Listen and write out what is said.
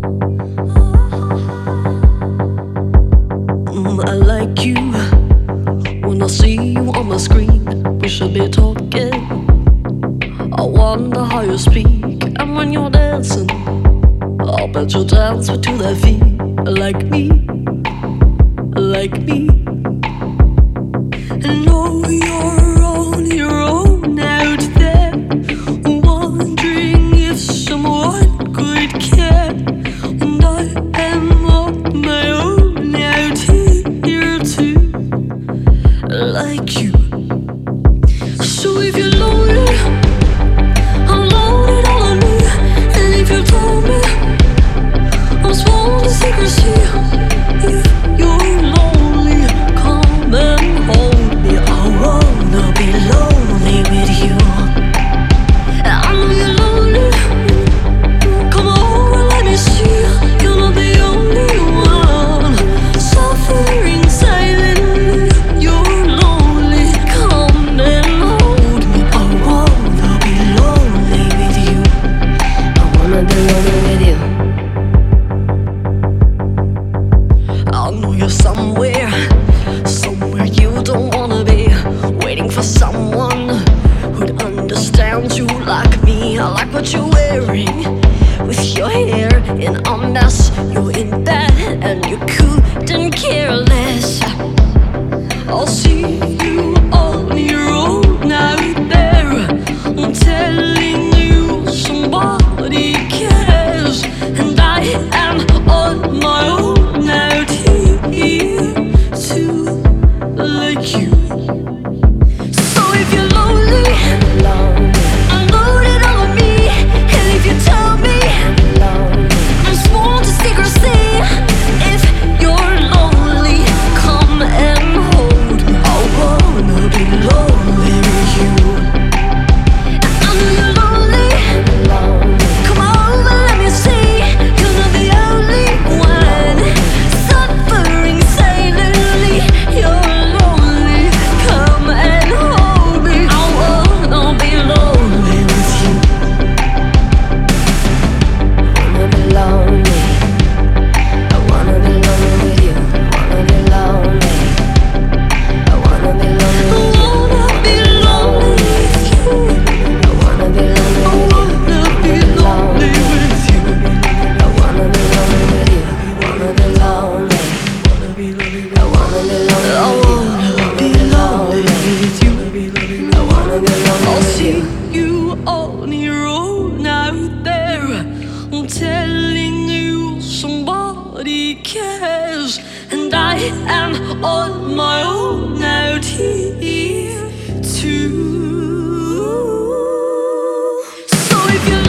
I like you. When I see you on my screen, we should be talking. I wonder how you speak, and when you're dancing, I'll bet you dance to that beat. Like me, like me. And know you're on your own out there, wondering if someone could care. And I am on my own out here too, like you. So if you're lonely, I'm loaded all on me. And if you told me I'm sworn to secrecy, if you're lonely, come and hold me. I wanna be lonely with you. I know you're lonely, come over, let me see. You're not the only one suffering silently. You're lonely, come and hold me. I wanna be lonely with you. I wanna be lonely with you. I know you're somewhere, somewhere you don't wanna be, waiting for someone who'd understand you like me. I like what you're wearing, with your hair in a mess. You're in bed and you couldn't care less. I'll see you on your own out there. I'm telling you somebody cares, and I am on my own out here too, like you. So if you're lonely, unload it all on me. And if you tell me I'm sworn to secrecy, if you're lonely, come and hold me. I wanna be lonely with you. I know you're lonely, come over, let me see. You're not the only one suffering silently. You're lonely, come and hold me. I wanna be lonely with you. Wanna be lonely, I wanna be lonely with you. Wanna be lonely, I wanna be lonely with you. I wanna be lonely with you. I wanna be lonely with you. I wanna be lonely. I wanna be lonely with you. I wanna be lonely. I'll see you on your own out there. I'm telling you somebody cares, and I am on my own out here too. So if you're